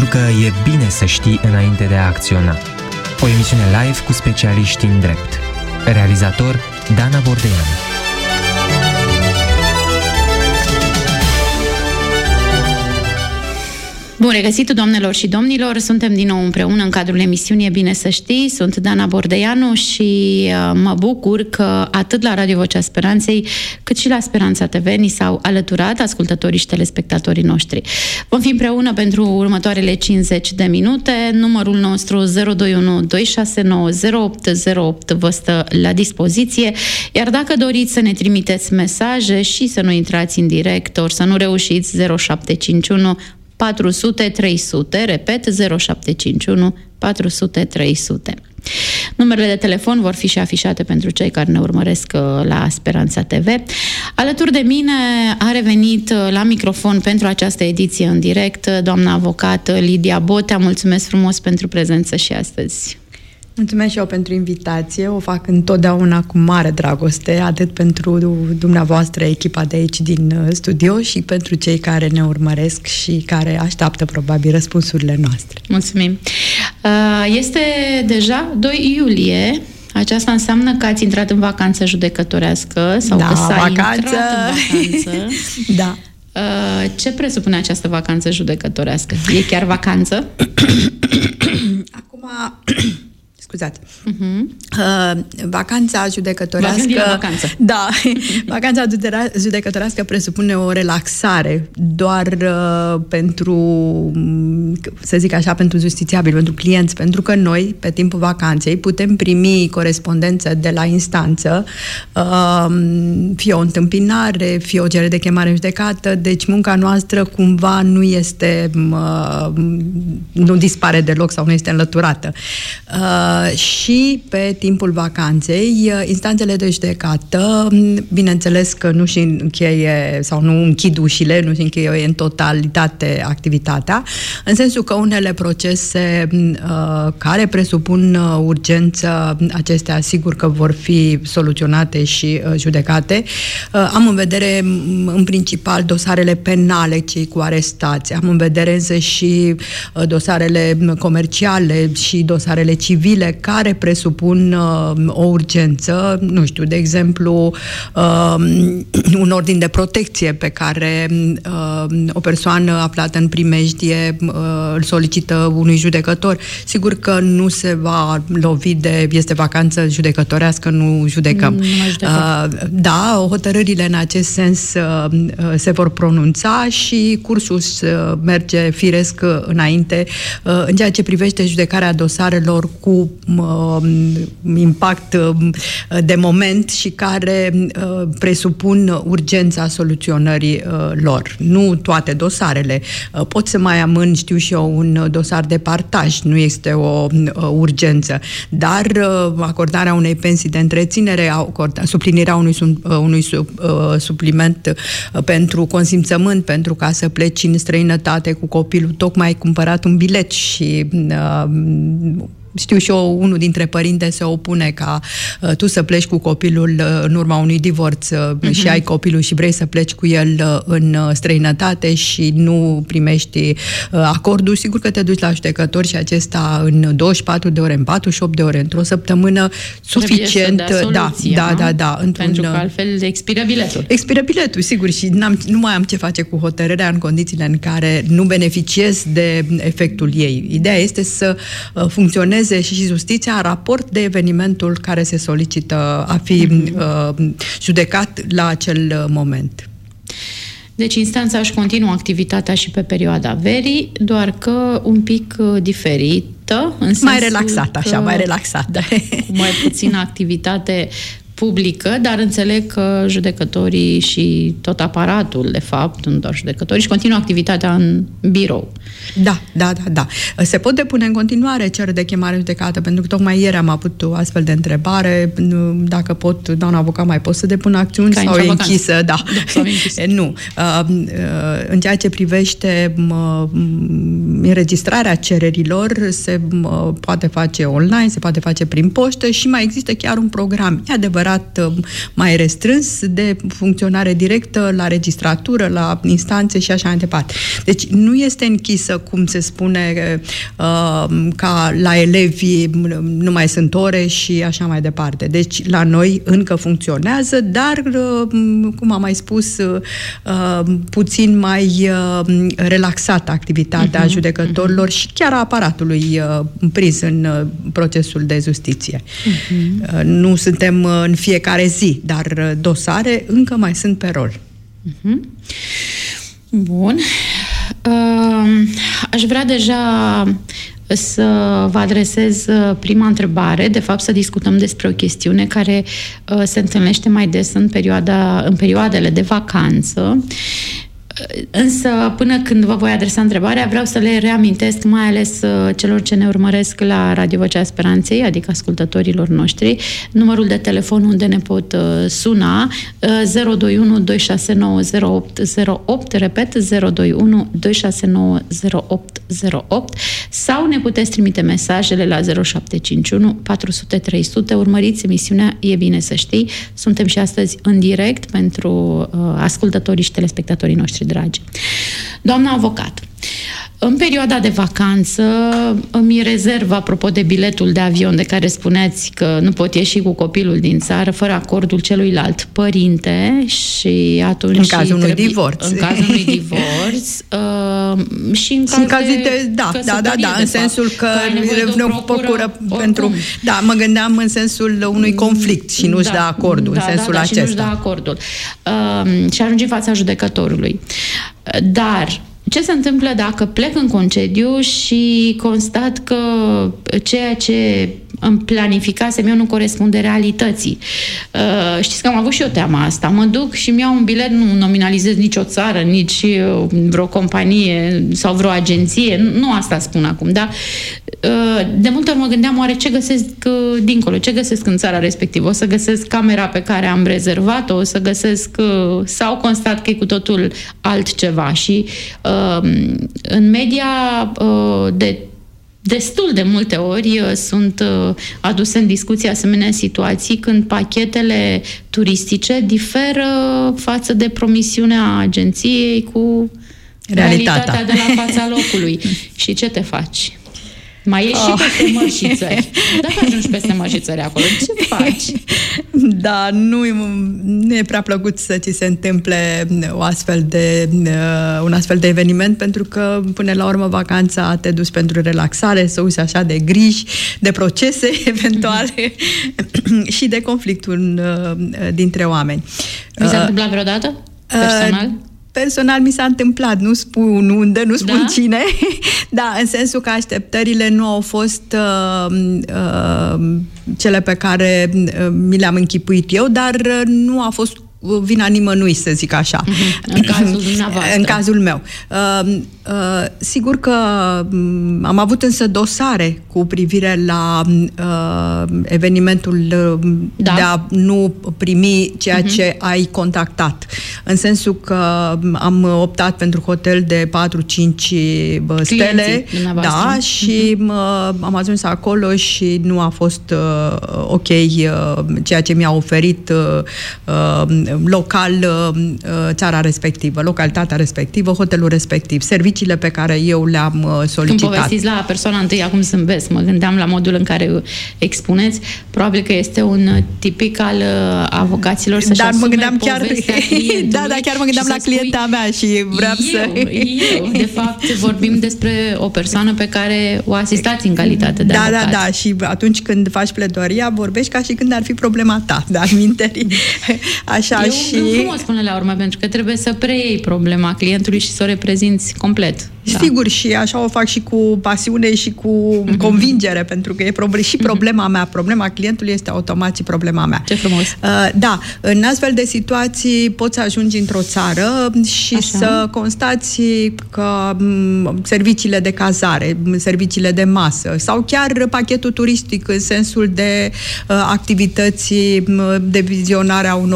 pentru că e bine să știi înainte de a acționa. O emisiune live cu specialiști în drept. Realizator Dana Bordeanu. Bun regăsit, doamnelor și domnilor! Suntem din nou împreună în cadrul emisiunii E bine să știi. Sunt Dana Bordeanu și mă bucur că atât la Radio Vocea Speranței, cât și la Speranța TV ni s-au alăturat ascultătorii și telespectatorii noștri. Vom fi împreună pentru următoarele 50 de minute. Numărul nostru 021 269 0808 vă stă la dispoziție. Iar dacă doriți să ne trimiteți mesaje și să nu intrați în direct, ori să nu reușiți, 0751 400 300, repet, 0751 400 300. Numerele de telefon vor fi și afișate pentru cei care ne urmăresc la Speranța TV. Alături de mine a revenit la microfon pentru această ediție în direct doamna avocat Lidia Botea. Mulțumesc frumos pentru prezență și astăzi. Mulțumesc și eu pentru invitație, o fac întotdeauna cu mare dragoste, atât pentru dumneavoastră, echipa de aici din studio, și pentru cei care ne urmăresc și care așteaptă probabil răspunsurile noastre. Mulțumim! Este deja 2 iulie, aceasta înseamnă că ați intrat în vacanță judecătorească sau că s-a intrat în vacanță. Da. Ce presupune această vacanță judecătorească? E chiar vacanță? Acum... Scuzați. Vacanța judecătorească... Da, vacanța judecătorească presupune o relaxare doar pentru, să zic așa, pentru justițiabil, pentru clienți, pentru că noi, pe timpul vacanței, putem primi corespondență de la instanță, fie o întâmpinare, fie o cerere de chemare în judecată, deci munca noastră cumva nu este, nu dispare deloc sau nu este înlăturată. Și pe timpul vacanței, instanțele de judecată, bineînțeles că nu și încheie sau nu închid ușile, nu și încheie în totalitate activitatea, în sensul că unele procese care presupun urgență, acestea sigur că vor fi soluționate și judecate. Am în vedere în principal dosarele penale, cei cu arestați, am în vedere însă și dosarele comerciale și dosarele civile care presupun o urgență, nu știu, de exemplu, un ordin de protecție pe care o persoană aflată în primejdie îl solicită unui judecător. Sigur că nu se va lovi de este vacanță judecătorească, nu judecăm. Da, hotărârile în acest sens se vor pronunța și cursul merge firesc înainte în ceea ce privește judecarea dosarelor cu impact de moment și care presupun urgența soluționării lor. Nu toate dosarele. Pot să mai amân, știu și eu, un dosar de partaj, nu este o urgență, dar acordarea unei pensii de întreținere, suplinirea unui supliment pentru consimțământ, pentru ca să pleci în străinătate cu copilul, tocmai ai cumpărat un bilet și știu și eu, unul dintre părinte se opune ca tu să pleci cu copilul în urma unui divorț și ai copilul și vrei să pleci cu el în străinătate și nu primești acordul, sigur că te duci la judecător și acesta în 24 de ore, în 48 de ore, într-o săptămână suficient. Da. Pentru că altfel expiră biletul. Expiră biletul, sigur, și nu mai am ce face cu hotărârea în condițiile în care nu beneficiez de efectul ei. Ideea este să funcționeze și justiția în raport de evenimentul care se solicită a fi judecat la acel moment. Deci instanța își continuă activitatea și pe perioada verii, doar că un pic diferită. Mai relaxată, așa, mai relaxată. Cu mai puțină activitate publică, dar înțeleg că judecătorii și tot aparatul, de fapt, nu doar judecătorii, și continuă activitatea în birou. Da. Se pot depune în continuare cereri de chemare în judecată, pentru că tocmai ieri am avut o astfel de întrebare, dacă pot, doamna avocat, mai pot să depun acțiuni sau e închisă? Da. Nu. În ceea ce privește înregistrarea cererilor, se poate face online, se poate face prin poștă și mai există chiar un program. E adevărat adevărat mai restrâns de funcționare directă la registratură, la instanțe și așa mai departe. Deci nu este închisă, cum se spune, ca la elevi nu mai sunt ore și așa mai departe. Deci la noi încă funcționează, dar, cum am mai spus, puțin mai relaxată activitatea judecătorilor și chiar a aparatului prins în procesul de justiție. Nu suntem în fiecare zi, dar dosare încă mai sunt pe rol. Bun. Aș vrea deja să vă adresez prima întrebare, de fapt să discutăm despre o chestiune care se întâlnește mai des în perioadele de vacanță. Însă, până când vă voi adresa întrebarea, vreau să le reamintesc, mai ales celor ce ne urmăresc la Radio Vocea Speranței, adică ascultătorilor noștri, numărul de telefon unde ne pot suna, 021 269 0808, repet, 021 269 0808, sau ne puteți trimite mesajele la 0751 400 300. Urmăriți emisiunea E bine să știi. Suntem și astăzi în direct pentru ascultătorii și telespectatorii noștri dragi. Doamna avocat, în perioada de vacanță îmi rezerv, apropo de biletul de avion de care spuneați că nu pot ieși cu copilul din țară fără acordul celuilalt părinte și atunci... În cazul unui divorț. În cazul unui divorț și în cazul de în sensul că ne procură pentru... Da, mă gândeam în sensul unui conflict și nu-și dă acordul, în sensul acesta. Și nu-și dă acordul. Și ajunge în fața judecătorului. Dar ce se întâmplă dacă plec în concediu și constat că ceea ce îmi planificasem eu nu corespunde realității? Știți că am avut și eu teama asta. Mă duc și îmi iau un bilet, nu nominalizez nicio țară, nici vreo companie sau vreo agenție. Nu asta spun acum, da? De multe ori mă gândeam, oare ce găsesc dincolo? Ce găsesc în țara respectivă? O să găsesc camera pe care am rezervat-o? O să găsesc... sau constat că e cu totul altceva? Și în media destul de multe ori sunt aduse în discuție asemenea situații când pachetele turistice diferă față de promisiunea agenției cu realitatea de la fața locului. Și ce te faci? Mai ieși și peste mări și țări. Dacă ajungi peste mări și țări acolo, ce faci? Da, nu e prea plăcut să ți se întâmple un astfel de eveniment, pentru că până la urmă vacanța te duci pentru relaxare, să uiți așa de griji, de procese eventuale și de conflictul dintre oameni. Vi s-a întâmplat vreodată? Personal? Personal mi s-a întâmplat, nu spun unde, nu spun cine, da, în sensul că așteptările nu au fost cele pe care mi le-am închipuit eu, dar nu a fost vina nimănui, să zic așa. În cazul dumneavoastră. În cazul meu. Sigur că am avut însă dosare cu privire la evenimentul de a nu primi ceea ce ai contactat. În sensul că am optat pentru hotel de 4-5 stele, da, și am ajuns acolo și nu a fost ok ceea ce mi-a oferit local țara respectivă, localitatea respectivă, hotelul respectiv, serviciile pe care eu le-am solicitat. Când povestiți la persoana întâi, acum zâmbesc, mă gândeam la modul în care expuneți, probabil că este un tipic al avocaților să-și asume povestea clientului. Da, chiar mă gândeam la clienta mea și vreau eu, de fapt, vorbim despre o persoană pe care o asistați în calitate de avocat. Da, și atunci când faci pledoaria, vorbești ca și când ar fi problema ta, de-al minterii. Așa. E un frumos până la urmă, pentru că trebuie să preiei problema clientului și să o reprezinți complet. Da. Sigur, și așa o fac și cu pasiune și cu convingere, pentru că e și problema mea. Problema clientului este automat și problema mea. Ce frumos! Da, în astfel de situații poți să ajungi într-o țară și să constați că serviciile de cazare, serviciile de masă sau chiar pachetul turistic în sensul de activități de vizionare a unor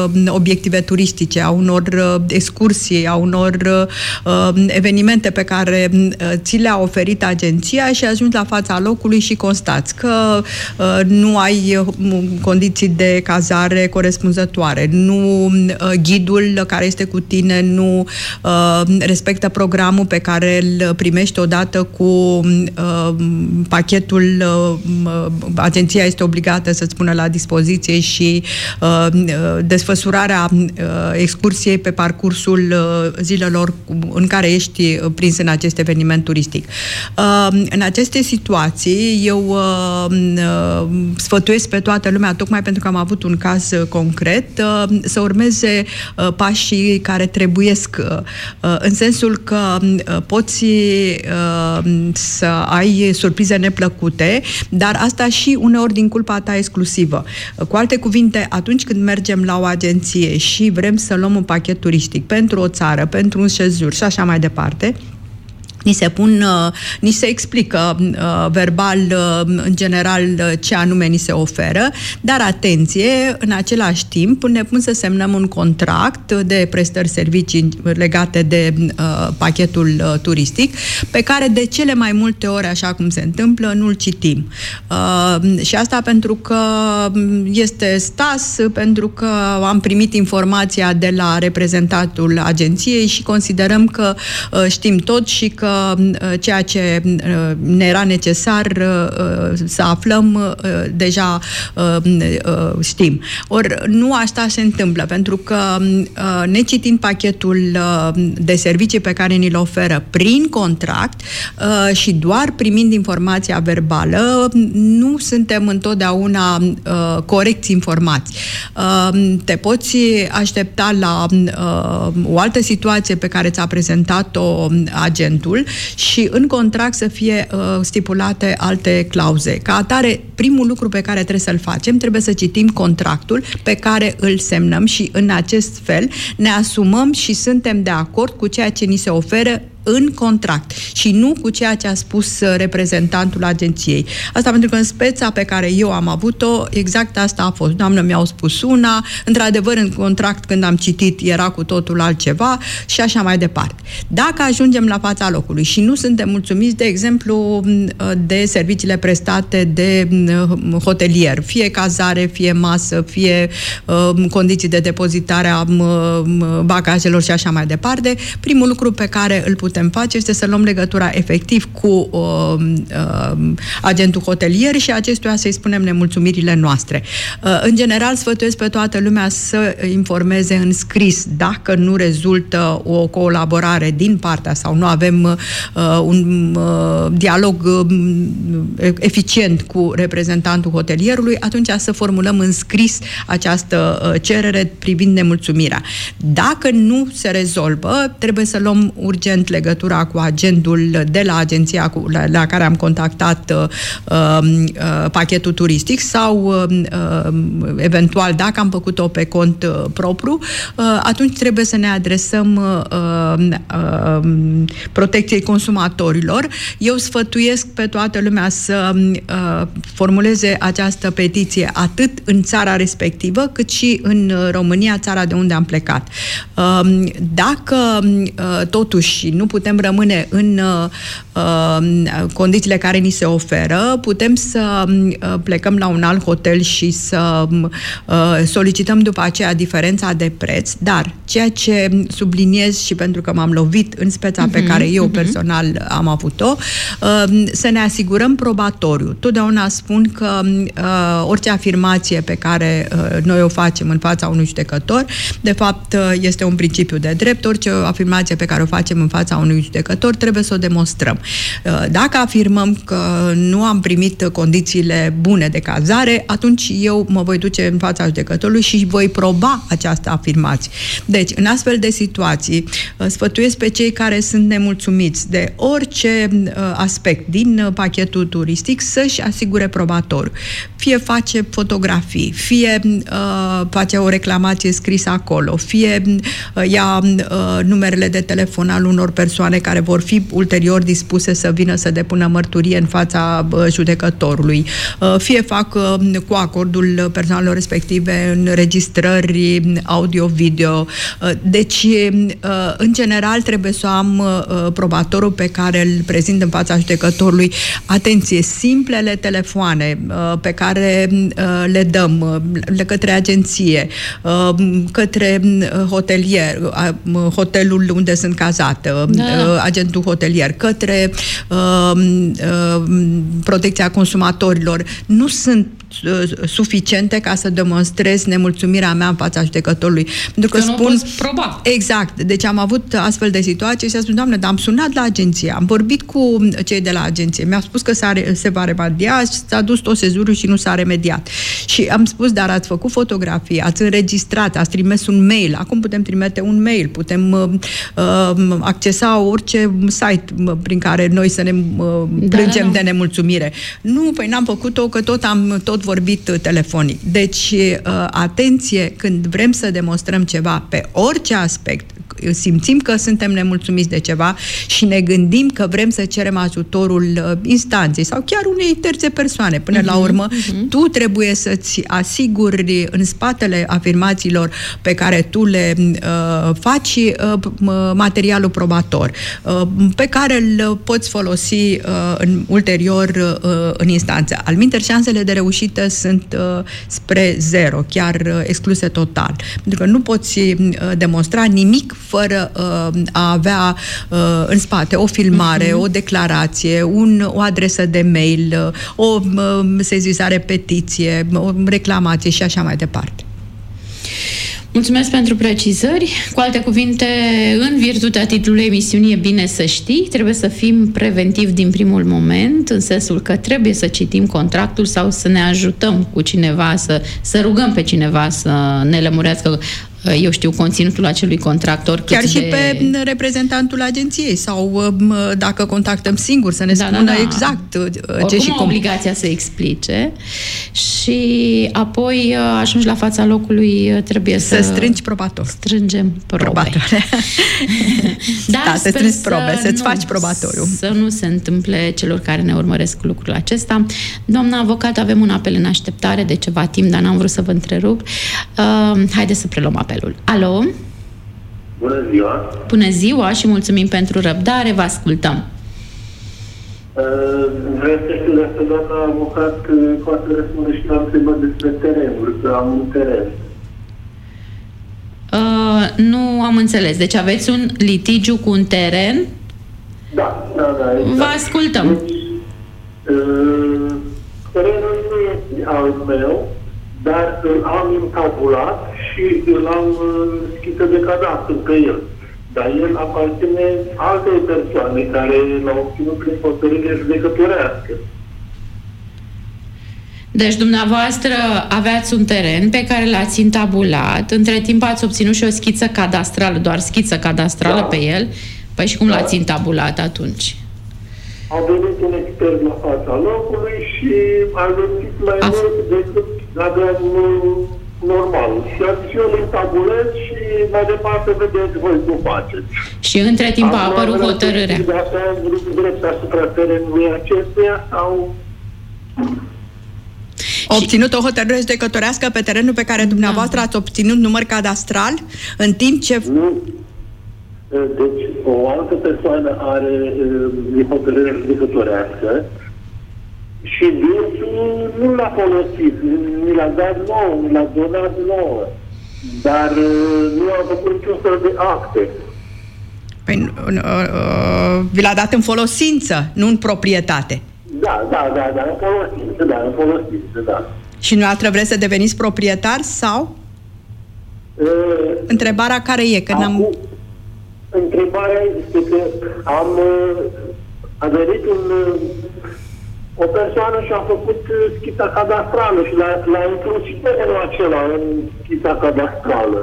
obiective turistice, a unor excursii, a unor evenimente pe care ți le-a oferit agenția și ajungi la fața locului și constați că nu ai condiții de cazare corespunzătoare, nu ghidul care este cu tine nu respectă programul pe care îl primești odată cu pachetul, agenția este obligată să-ți pună la dispoziție și desfășurarea excursiei pe parcursul zilelor în care ești prins în acest eveniment turistic. În aceste situații, eu sfătuiesc pe toată lumea, tocmai pentru că am avut un caz concret, să urmeze pașii care trebuiesc, în sensul că poți să ai surprize neplăcute, dar asta și uneori din culpa ta exclusivă. Cu alte cuvinte, atunci când mergem la o agenție și vrem să luăm un pachet turistic pentru o țară, pentru un sejur și așa mai departe, ni se explică verbal, în general, ce anume ni se oferă, dar atenție, în același timp ne pun să semnăm un contract de prestări servicii legate de pachetul turistic, pe care de cele mai multe ori, așa cum se întâmplă, nu-l citim. Și asta pentru că este stas, pentru că am primit informația de la reprezentantul agenției și considerăm că știm tot și că ceea ce ne era necesar să aflăm, deja știm. Ori nu asta se întâmplă, pentru că necitind pachetul de servicii pe care ni-l oferă prin contract și doar primind informația verbală, nu suntem întotdeauna corecți informați. Te poți aștepta la o altă situație pe care ți-a prezentat-o agentul și în contract să fie stipulate alte clauze. Ca atare, primul lucru pe care trebuie să-l facem, trebuie să citim contractul pe care îl semnăm și în acest fel ne asumăm și suntem de acord cu ceea ce ni se oferă în contract și nu cu ceea ce a spus reprezentantul agenției. Asta pentru că în speța pe care eu am avut-o, exact asta a fost. Doamnă, mi-au spus una, într-adevăr în contract când am citit era cu totul altceva și așa mai departe. Dacă ajungem la fața locului și nu suntem mulțumiți, de exemplu, de serviciile prestate de hotelier, fie cazare, fie masă, fie condiții de depozitare a bagajelor și așa mai departe, primul lucru pe care îl putem face este să luăm legătura efectiv cu agentul hotelier și acestuia să-i spunem nemulțumirile noastre. În general, sfătuiesc pe toată lumea să informeze în scris dacă nu rezultă o colaborare din partea sau nu avem un dialog eficient cu reprezentantul hotelierului, atunci să formulăm în scris această cerere privind nemulțumirea. Dacă nu se rezolvă, trebuie să luăm urgent legătura cu agentul de la agenția la care am contactat pachetul turistic sau eventual dacă am făcut-o pe cont propriu, atunci trebuie să ne adresăm protecției consumatorilor. Eu sfătuiesc pe toată lumea să formuleze această petiție atât în țara respectivă, cât și în România, țara de unde am plecat. Dacă totuși nu putem rămâne în condițiile care ni se oferă, putem să plecăm la un alt hotel și să solicităm după aceea diferența de preț, dar ceea ce subliniez și pentru că m-am lovit în speța pe care eu personal am avut-o, să ne asigurăm probatoriu. Totdeauna spun că orice afirmație pe care noi o facem în fața unui judecător, de fapt este un principiu de drept, orice afirmație pe care o facem în fața unui judecător trebuie să o demonstrăm. Dacă afirmăm că nu am primit condițiile bune de cazare, atunci eu mă voi duce în fața judecătorului și voi proba această afirmație. Deci, în astfel de situații, sfătuiesc pe cei care sunt nemulțumiți de orice aspect din pachetul turistic să-și asigure probatoriu. fie face fotografii, fie face o reclamație scrisă acolo, fie ia numerele de telefon al unor persoane care vor fi ulterior dispuse să vină să depună mărturie în fața judecătorului, fie fac cu acordul persoanelor respective înregistrări audio-video. Deci, în general, trebuie să am probatorul pe care îl prezint în fața judecătorului. Atenție, simplele telefoane pe care le dăm către agenție, către hotelier, hotelul unde sunt cazată, agentul hotelier, către protecția consumatorilor, nu sunt suficiente ca să demonstrez nemulțumirea mea în fața judecătorului. Pentru că nu poți proba. Exact. Deci am avut astfel de situații și am spus, Doamne, dar am sunat la agenție, am vorbit cu cei de la agenție, mi-au spus că se va remedia, s-a dus tot sezonul și nu s-a remediat. Și am spus, dar ați făcut fotografii, ați înregistrat, ați trimis un mail, acum putem trimite un mail, putem accesa orice site prin care noi să ne plângem de nemulțumire. Nu, păi n-am făcut-o, că tot vorbit telefonic. Deci, atenție, când vrem să demonstrăm ceva pe orice aspect, simțim că suntem nemulțumiți de ceva și ne gândim că vrem să cerem ajutorul instanței sau chiar unei terțe persoane. Până la urmă, tu trebuie să-ți asiguri în spatele afirmațiilor pe care tu le faci materialul probator, pe care îl poți folosi ulterior în instanță. Alminteri, șansele de reușită sunt spre zero, chiar excluse total. Pentru că nu poți demonstra nimic fără a avea în spate o filmare, o declarație, o adresă de mail, o sesizare, petiție, o reclamație și așa mai departe. Mulțumesc pentru precizări. Cu alte cuvinte, în virtutea titlului emisiunii E bine să știi, trebuie să fim preventivi din primul moment, în sensul că trebuie să citim contractul sau să ne ajutăm cu cineva, să rugăm pe cineva să ne lămurească, eu știu, conținutul acelui contractor. Chiar și pe reprezentantul agenției sau dacă contactăm singur să ne spună exact ce și cum. Obligația să explice și apoi ajungi la fața locului, trebuie să strângi probator. Strângem probe. Să strângi probe, să-ți faci probatoriu. Să nu se întâmple celor care ne urmăresc lucrul acesta. Doamna avocat, avem un apel în așteptare de ceva timp, dar n-am vrut să vă întrerup. Haideți să preluăm apelul. Alo? Bună ziua! Bună ziua și mulțumim pentru răbdare, vă ascultăm. Vreau să știu dacă doamna avocat poate răspunde și la întrebări despre terenuri, că am un teren. Nu am înțeles. Deci aveți un litigiu cu un teren? Da. Exact. Vă ascultăm. Deci, terenul nu este al meu, dar îl am intabulat și îl am schiță de cadastru pe el. Dar el aparține altei persoane care l-au obținut prin hotărâre judecătorească. Deci dumneavoastră aveați un teren pe care l-ați intabulat, între timp ați obținut și o schiță cadastrală, doar schiță cadastrală pe el. Păi și cum l-ați intabulat atunci? A venit un expert la fața locului și a găsit mai mult decât aveam normal. Și eu îl intabulez și mai departe vedeți voi cum faceți. Și între timp a apărut hotărârea. Dacă am vrut drept asupra terenului acestuia sau... A obținut o hotărâre judecătorească pe terenul pe care dumneavoastră ați obținut număr cadastral, în timp ce... Nu. Deci, o altă persoană are hotărâre judecătorească și dânsul nu l-a folosit, mi l-a dat nouă, mi l-a donat nouă, dar nu a făcut niciun fel de acte. Păi, vi l-a dat în folosință, nu în proprietate. Da, în folosință, da. Și dumneavoastră vreți să deveniți proprietar sau? Întrebarea care e? Că întrebarea este că a venit o persoană și a făcut schița cadastrală și l-a inclus și terenul acela în schița cadastrală.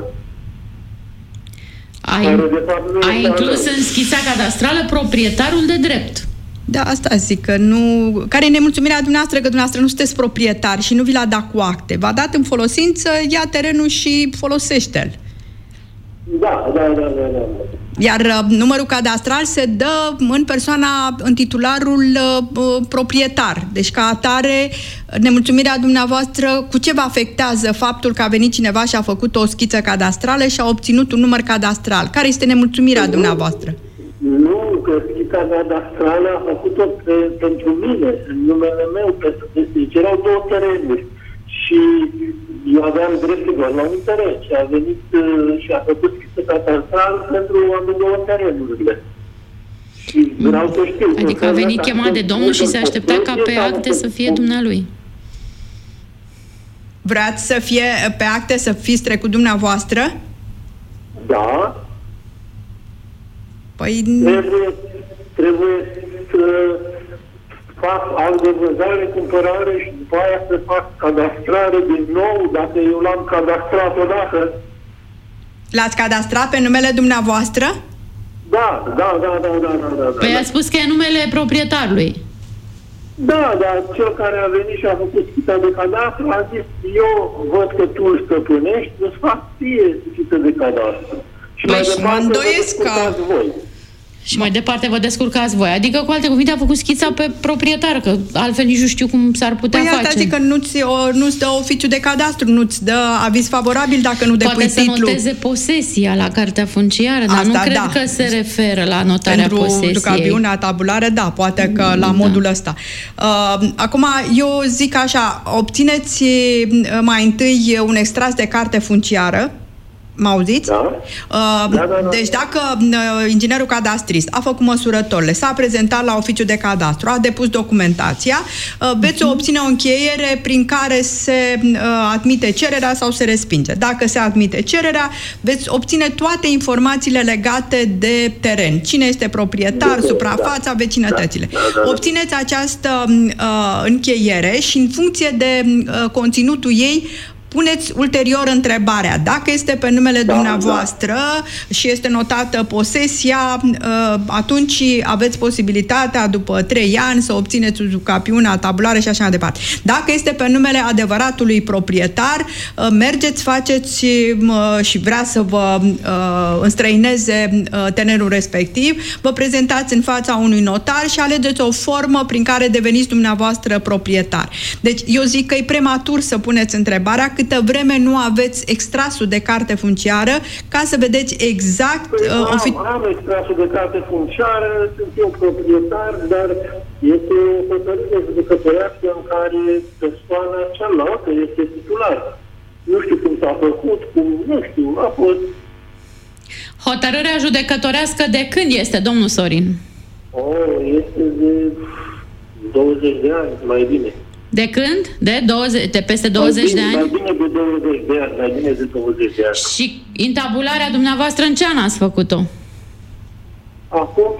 A inclus în schița cadastrală proprietarul de drept. Da, asta zic, că nu... Care e nemulțumirea dumneavoastră că dumneavoastră nu sunteți proprietari și nu vi l-a dat cu acte. V-a dat în folosință, ia terenul și folosește-l. Da. Iar numărul cadastral se dă în titularul proprietar. Deci, ca atare, nemulțumirea dumneavoastră, cu ce vă afectează faptul că a venit cineva și a făcut o schiță cadastrală și a obținut un număr cadastral? Care este nemulțumirea dumneavoastră? Nu, că schița cadastrală a făcut-o pentru mine, în numele meu, pentru că erau 2 terenuri. Și eu aveam dreptul doar la un teren și a venit și a făcut schiță cadastrală pentru amândouă terenurile. Și vreau să știu. Adică a venit chemat de domnul și se aștepta ca pe acte să fie dumnealui. Vreați să fie pe acte să fiți trecut dumneavoastră? Da. Păi... Trebuie să fac alt de vânzare, cumpărare și după aia să fac cadastrare din nou, dacă eu l-am cadastrat odată. L-ați cadastrat pe numele dumneavoastră? Da. Păi a spus că e numele proprietarului. Da, dar cel care a venit și a făcut schița de cadastru a zis, eu văd că tu îl stăpânești, îți fac ție schiță de cadastru. Și mai departe voi. Și mai departe vă descurcați voi. Adică, cu alte cuvinte, a făcut schița pe proprietar, că altfel nici nu știu cum s-ar putea face. Păi adică nu-ți dă oficiu de cadastru, nu-ți dă aviz favorabil dacă nu depui titlul. Poate să noteze posesia la cartea funciară, dar nu cred că se referă la notarea posesiei. Pentru cabiunea tabulară, da, poate că la modul ăsta. Acum, eu zic așa, obțineți mai întâi un extras de carte funciară. Mă auziți? Da. Deci dacă inginerul cadastrist a făcut măsurătorile, s-a prezentat la oficiul de cadastru, a depus documentația, veți obține o încheiere prin care se admite cererea sau se respinge. Dacă se admite cererea, veți obține toate informațiile legate de teren. Cine este proprietar, suprafața, vecinătățile. Obțineți această încheiere și în funcție de conținutul ei puneți ulterior întrebarea. Dacă este pe numele dumneavoastră și este notată posesia, atunci aveți posibilitatea după 3 ani să obțineți uzucapiunea, tabulare și așa mai departe. Dacă este pe numele adevăratului proprietar, mergeți, faceți și vrea să vă înstrăineze terenul respectiv, vă prezentați în fața unui notar și alegeți o formă prin care deveniți dumneavoastră proprietar. Deci eu zic că e prematur să puneți întrebarea câtă vreme nu aveți extrasul de carte funciară ca să vedeți exact... Am extrasul de carte funciară, sunt eu proprietar, dar este o hotărâre judecătorească în care persoana cealaltă este titular. Nu știu cum s-a făcut, nu știu, a fost... Hotărârea judecătorească de când este, domnul Sorin? Este de 20 de ani, mai bine. De când? De peste 20 de ani? Mai bine de 20 de ani, mai bine de 20 de ani. Și intabularea dumneavoastră în ce an ați făcut-o? Acum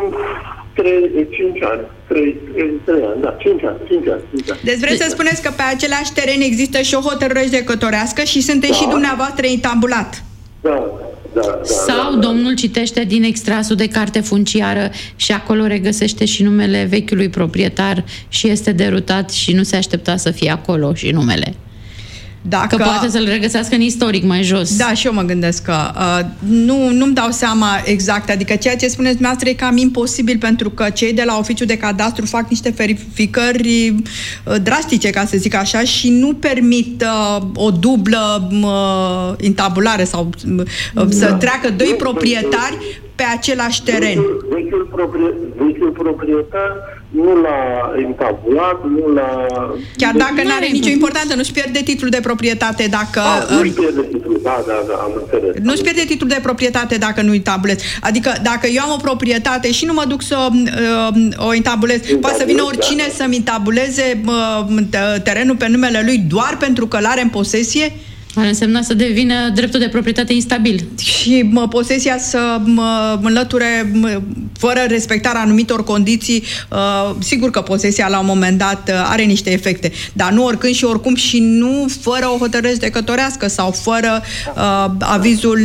5 ani. 3 ani, da, 5 ani. Deci vreți să spuneți că pe același teren există și o hotărâre judecătorească și sunteți și dumneavoastră intabulat? Da. Sau domnul citește din extrasul de carte funciară și acolo regăsește și numele vechiului proprietar și este derutat și nu se aștepta să fie acolo și numele. Că poate să-l regăsească în istoric mai jos. Da, și eu mă gândesc că nu-mi dau seama exact. Adică ceea ce spuneți dumneavoastră e cam imposibil, pentru că cei de la oficiul de cadastru fac niște verificări drastice, ca să zic așa, și nu permit o dublă intabulare sau să treacă 2 proprietari pe același teren. Vechiul proprietar nu l-a intabulat, nu l-a... Chiar dacă nu are nicio importanță, nu-și pierde titlul de proprietate dacă... Nu-și pierde titlul, da, am înțeles. Nu-și pierde titlul de proprietate dacă nu intabulez. Adică dacă eu am o proprietate și nu mă duc să o intabulez, poate să vină oricine să-mi intabuleze terenul pe numele lui doar pentru că l-are în posesie? Ar însemna să devină dreptul de proprietate instabil. Și posesia să înlăture fără respectarea anumitor condiții. Sigur că posesia la un moment dat are niște efecte, dar nu oricând și oricum și nu fără o hotărâre judecătorească sau fără avizul...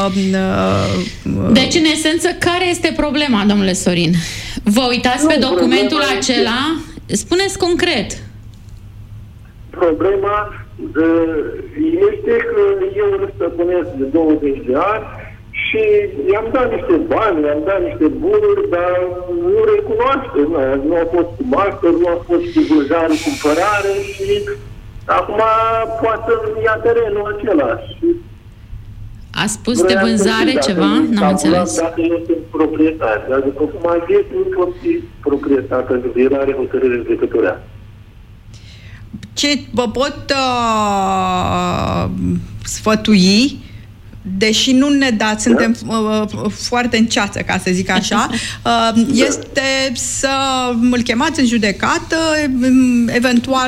Deci, în esență, care este problema, domnule Sorin? Vă uitați pe documentul acela? Spuneți concret. Problema este că eu îl stăpânesc de 20 de ani și i-am dat niște bani, i-am dat niște bunuri, dar nu recunoaște. Nu a fost cu master, nu a fost cu vânzare, cumpărare și acum poate să-mi ia terenul acela. A spus de vânzare ceva? N-am înțeles. Dacă este proprietar, dar după cum am zis, nu pot fi proprietar pentru că el are hotărâre judecătorească. Ce vă pot sfătui, deși nu ne dați, suntem foarte în ceață, ca să zic așa, este să îl chemați în judecată, eventual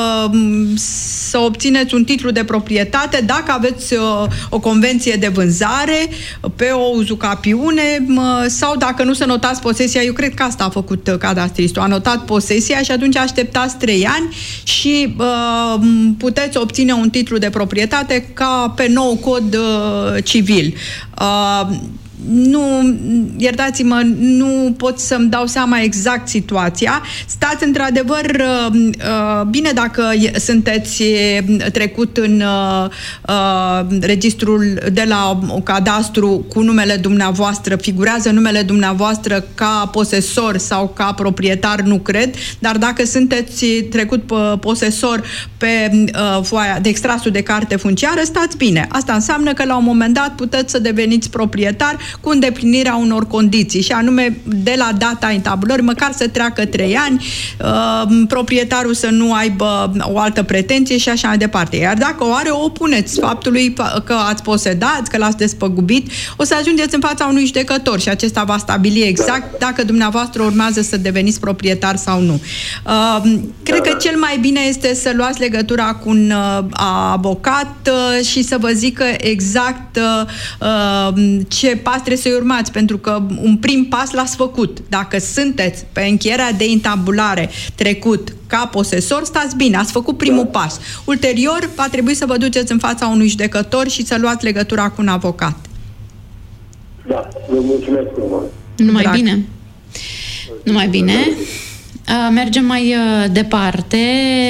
să obțineți un titlu de proprietate, dacă aveți o convenție de vânzare pe o uzucapiune sau dacă nu să notați posesia. Eu cred că asta a făcut cadastristul. A notat posesia și atunci așteptați 3 ani și puteți obține un titlu de proprietate ca pe nou cod civil. Nu, iertați-mă, nu pot să-mi dau seama exact situația. Stați într-adevăr bine dacă sunteți trecut în registrul de la cadastru cu numele dumneavoastră, figurează numele dumneavoastră ca posesor sau ca proprietar, nu cred, dar dacă sunteți trecut posesor pe foaia de extrasul de carte funciară, stați bine. Asta înseamnă că la un moment dat puteți să deveniți proprietar cu îndeplinirea unor condiții, și anume de la data intabulării, măcar să treacă 3 ani, proprietarul să nu aibă o altă pretenție și așa mai departe. Iar dacă o are, o opuneți faptului că ați posedat, că l-ați despăgubit, o să ajungeți în fața unui judecător și acesta va stabili exact dacă dumneavoastră urmează să deveniți proprietar sau nu. Cred că cel mai bine este să luați legătura cu un avocat și să vă zică exact ce pas trebuie să-i urmați, pentru că un prim pas l-ați făcut. Dacă sunteți pe încheierea de intabulare trecut ca posesor, stați bine, ați făcut primul pas. Ulterior, va trebui să vă duceți în fața unui judecător și să luați legătura cu un avocat. Da, vă mulțumesc frumos. Numai bine. Numai bine. Mergem mai departe.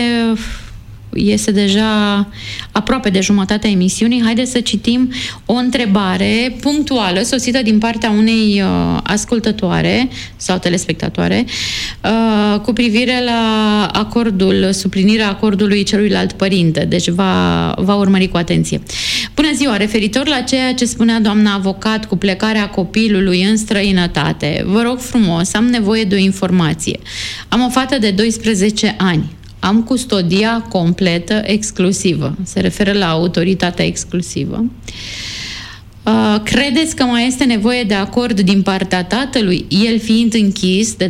Este deja aproape de jumătatea emisiunii. Haideți să citim o întrebare punctuală sosită din partea unei ascultătoare sau telespectatoare cu privire la acordul, suplinirea acordului celuilalt părinte. Deci va urmări cu atenție. Bună ziua! Referitor la ceea ce spunea doamna avocat cu plecarea copilului în străinătate, vă rog frumos, am nevoie de o informație. Am o fată de 12 ani. Am custodia completă exclusivă. Se referă la autoritatea exclusivă. Credeți că mai este nevoie de acord din partea tatălui, el fiind închis de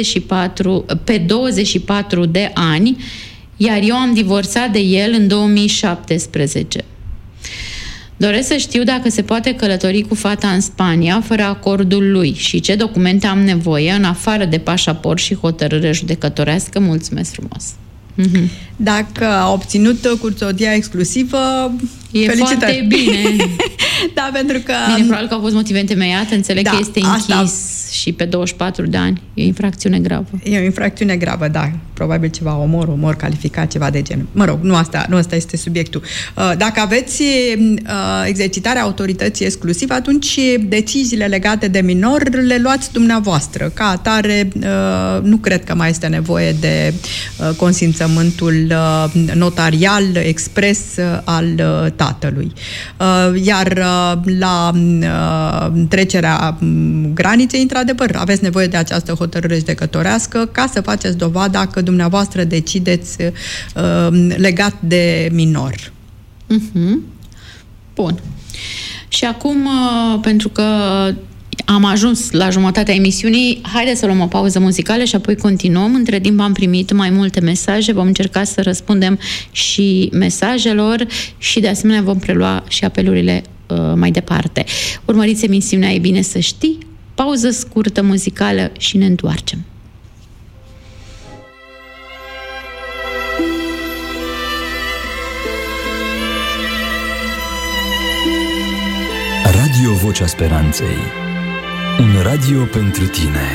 24 de ani, iar eu am divorțat de el în 2017. Doresc să știu dacă se poate călători cu fata în Spania fără acordul lui și ce documente am nevoie, în afară de pașaport și hotărâre judecătorească. Mulțumesc frumos! Dacă a obținut custodia exclusivă, felicitări. Foarte bine. Da, pentru că... Bine, probabil că au fost motive întemeiate, înțeleg că este închis și pe 24 de ani. E o infracțiune gravă. E o infracțiune gravă, da. Probabil ceva omor calificat, ceva de genul. Mă rog, nu asta este subiectul. Dacă aveți exercitarea autorității exclusive, atunci deciziile legate de minor le luați dumneavoastră. Ca atare, nu cred că mai este nevoie de consimțământul notarial expres al tatălui. Iar la trecerea graniței, într-adevăr, aveți nevoie de această hotărâre judecătorească ca să faceți dovada că dumneavoastră decideți legat de minor. Bun. Și acum, pentru că Am ajuns la jumătatea emisiunii. Haideți să luăm o pauză muzicală și apoi continuăm. Între timp am primit mai multe mesaje. Vom încerca să răspundem și mesajelor și de asemenea vom prelua și apelurile mai departe. Urmăriți emisiunea E bine să știi. Pauză scurtă muzicală și ne întoarcem. Radio Vocea Speranței. Un radio pentru tine.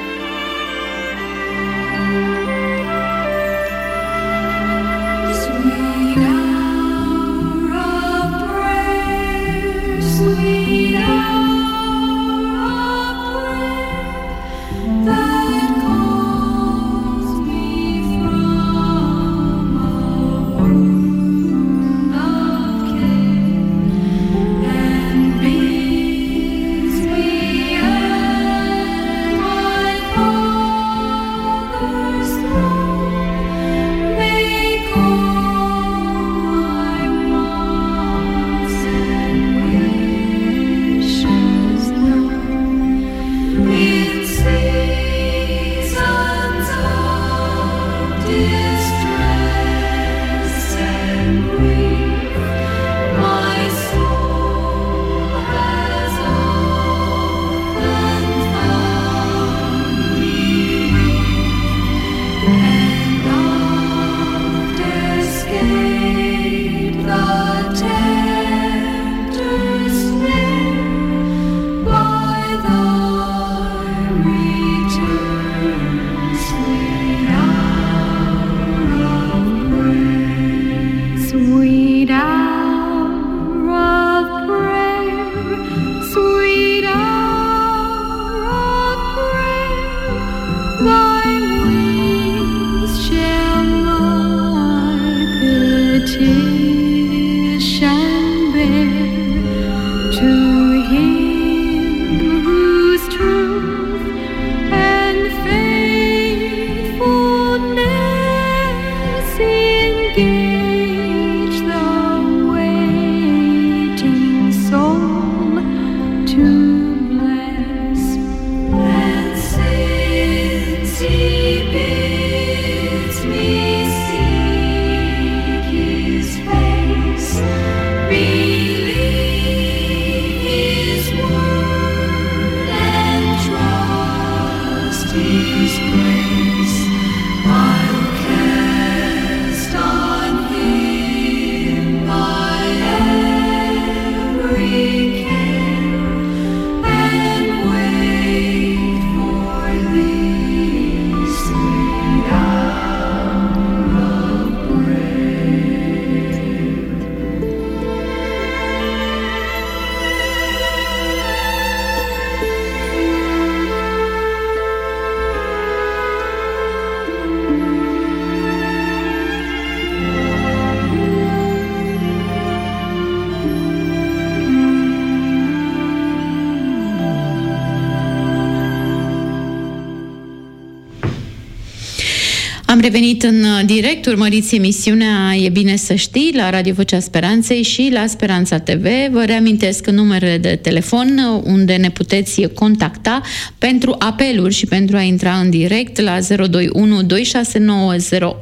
Am revenit în direct, urmăriți emisiunea E bine să știi la Radio Vocea Speranței și la Speranța TV. Vă reamintesc numerele de telefon unde ne puteți contacta pentru apeluri și pentru a intra în direct la 021 269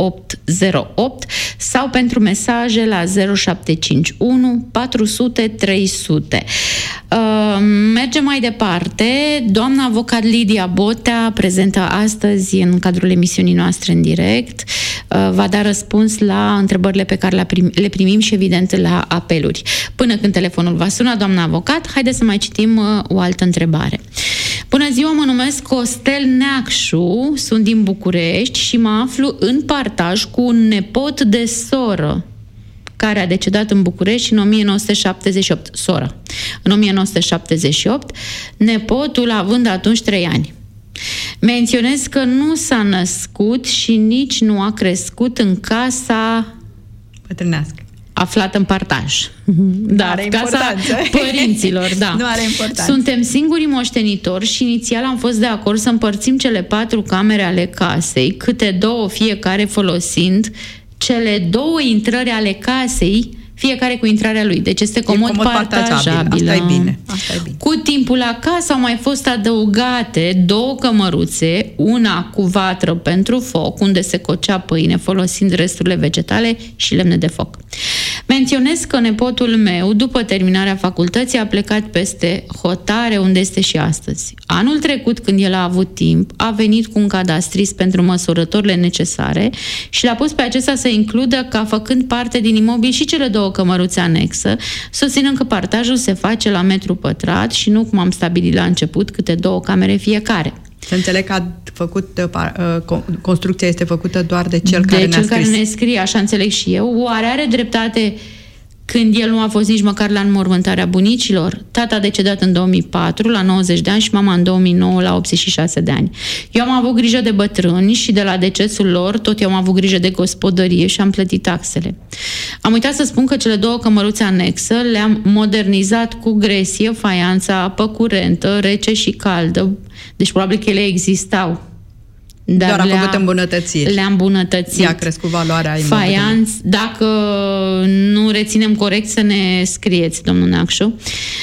0808 sau pentru mesaje la 0751 400 300. Mergem mai departe. Doamna avocat Lidia Botea, prezentă astăzi în cadrul emisiunii noastre în direct, va da răspuns la întrebările pe care le primim și, evident, la apeluri. Până când telefonul va suna, doamna avocat, haideți să mai citim o altă întrebare. Bună ziua, mă numesc Costel Neacșu, sunt din București și mă aflu în partaj cu un nepot de soră care a decedat în București în 1978, soră. În 1978, nepotul având atunci 3 ani. Menționez că nu s-a născut și nici nu a crescut în casa bătrânească aflată în partaj. Da, casa părinților, da. Nu are importanță. Suntem singurii moștenitori și inițial am fost de acord să împărțim cele 4 camere ale casei, câte 2 fiecare, folosind cele 2 intrări ale casei fiecare cu intrarea lui. Deci este comod partajabil. Asta e bine. Cu timpul acasă au mai fost adăugate 2 cămăruțe, una cu vatră pentru foc, unde se cocea pâine folosind resturile vegetale și lemne de foc. Menționez că nepotul meu, după terminarea facultății, a plecat peste hotare, unde este și astăzi. Anul trecut, când el a avut timp, a venit cu un cadastrist pentru măsurătorile necesare și l-a pus pe acesta să includă ca făcând parte din imobil și cele 2 cămăruțe anexă, susținând că partajul se face la metru pătrat și nu cum am stabilit la început, câte 2 camere fiecare. Să înțeleg că construcția este făcută doar de cel care ne-a scris. De cel care ne scrie, așa înțeleg și eu. Oare are dreptate când el nu a fost nici măcar la înmormântarea bunicilor? Tata a decedat în 2004, la 90 de ani, și mama în 2009, la 86 de ani. Eu am avut grijă de bătrâni și de la decesul lor, tot eu am avut grijă de gospodărie și am plătit taxele. Am uitat să spun că cele 2 cămăruțe anexă le-am modernizat cu gresie, faianța, apă curentă, rece și caldă. Deci probabil că ele existau. Dar doar a făcut îmbunătățiri. Le-a îmbunătățit. I-a crescut valoarea imobilului. Faianț, dacă nu reținem corect, să ne scrieți, domnul Neacșu.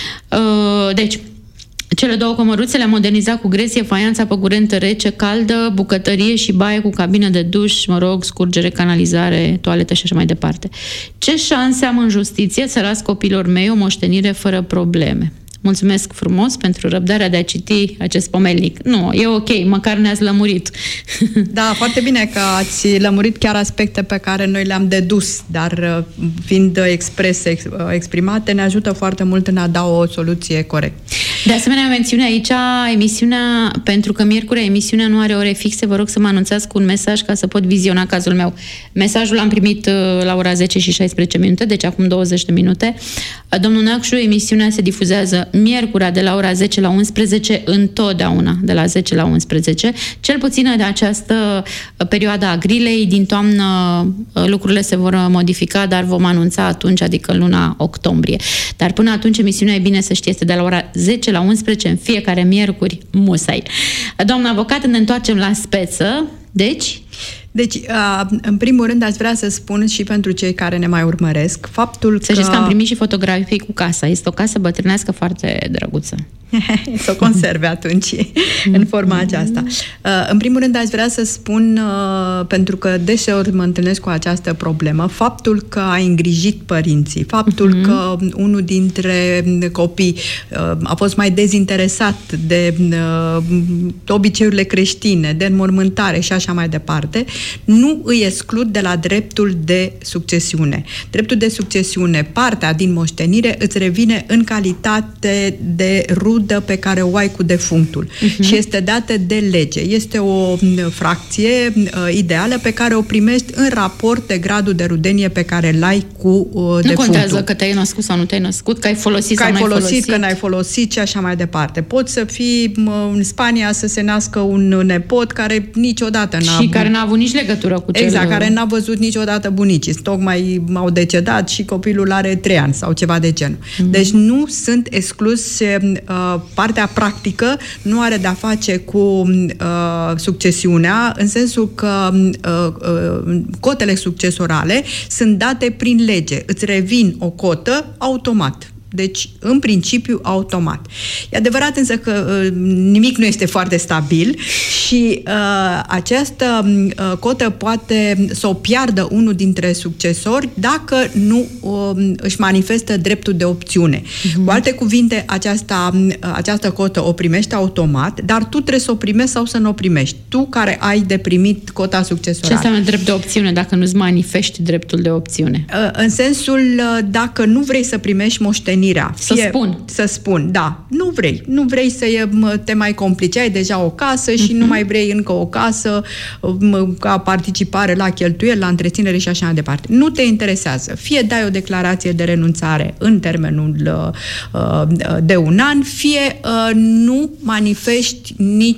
Deci, cele 2 cămăruțe le-am modernizat cu gresie, faianță, apă curentă, rece, caldă, bucătărie și baie cu cabină de duș, scurgere, canalizare, toaletă și așa mai departe. Ce șanse am în justiție să las copiilor mei o moștenire fără probleme? Mulțumesc frumos pentru răbdarea de a citi acest pomelnic. Nu, e ok, măcar ne-ați lămurit. Da, foarte bine că ați lămurit chiar aspecte pe care noi le-am dedus, dar fiind exprimate, ne ajută foarte mult în a da o soluție corectă. De asemenea, mențiune aici emisiunea, pentru că miercurea emisiunea nu are ore fixe, vă rog să mă anunțați cu un mesaj ca să pot viziona cazul meu. Mesajul l-am primit la ora 10 și 16 minute, deci acum 20 de minute. Domnul Neacșu, emisiunea se difuzează miercurea de la ora 10 la 11, întotdeauna de la 10 la 11, cel puțin de această perioadă a grilei. Din toamnă lucrurile se vor modifica, dar vom anunța atunci, adică în luna octombrie. Dar până atunci emisiunea, e bine să știți, este de la ora 10 la 11 în fiecare miercuri, musai. Doamna avocat, ne întoarcem la speță. Deci, în primul rând, aș vrea să spun și pentru cei care ne mai urmăresc faptul să știți că am primit și fotografii cu casa. Este o casă bătrânească foarte drăguță. Să o conserve atunci în forma aceasta. În primul rând, aș vrea să spun, pentru că deseori mă întâlnesc cu această problemă, faptul că ai îngrijit părinții, faptul că unul dintre copii a fost mai dezinteresat de obiceiurile creștine, de înmormântare și așa mai departe, nu îi exclud de la dreptul de succesiune. Dreptul de succesiune, partea din moștenire, îți revine în calitate de rudă pe care o ai cu defunctul și este dată de lege. Este o fracție ideală pe care o primești în raport de gradul de rudenie pe care l-ai cu defunctul. Nu contează că te-ai născut sau nu te-ai născut, că ai folosit sau n-ai folosit. Că n-ai folosit și așa mai departe. Poți să fii în Spania să se nască un nepot care niciodată n-a... Și care n-a avut nici legătură cu cel... Exact, care n-a văzut niciodată bunicii. Tocmai au decedat și copilul are 3 ani sau ceva de genul. Deci nu sunt excluse, partea practică nu are de-a face cu succesiunea, în sensul că cotele succesorale sunt date prin lege. Îți revin o cotă automat. Deci, în principiu, automat. E adevărat însă că nimic nu este foarte stabil și această cotă poate să o piardă unul dintre succesori dacă nu își manifestă dreptul de opțiune. Cu alte cuvinte, această cotă o primești automat, dar tu trebuie să o primești sau să nu o primești. Tu care ai de primit cota succesorală. Ce înseamnă drept de opțiune dacă nu-ți manifesti dreptul de opțiune? În sensul, dacă nu vrei să primești moștenirea, să spun, da, nu vrei să te mai complici, ai deja o casă și nu mai vrei încă o casă ca participare la cheltuieli, la întreținere și așa mai departe. Nu te interesează. Fie dai o declarație de renunțare în termenul de 1 an, fie nu manifesti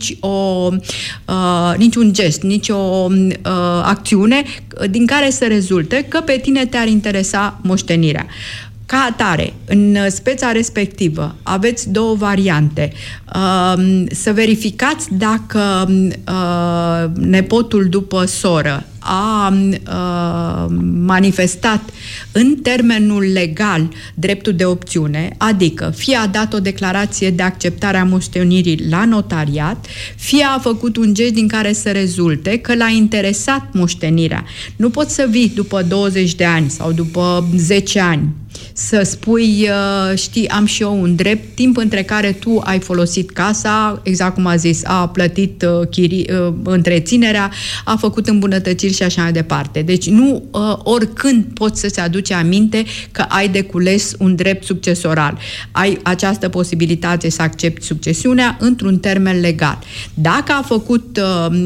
niciun gest, nicio acțiune din care să rezulte că pe tine te-ar interesa moștenirea. Ca atare, în speța respectivă aveți două variante. Să verificați dacă nepotul după soră a manifestat în termenul legal dreptul de opțiune, adică fie a dat o declarație de acceptare a moștenirii la notariat, fie a făcut un gest din care să rezulte că l-a interesat moștenirea. Nu poți să vii după 20 de ani sau după 10 ani să spui, știi, am și eu un drept, timp între care tu ai folosit casa, exact cum a zis, a plătit întreținerea, a făcut îmbunătățiri și așa mai departe. Deci nu oricând poți să-ți aduci aminte că ai de cules un drept succesoral. Ai această posibilitate să accepti succesiunea într-un termen legal. Dacă a făcut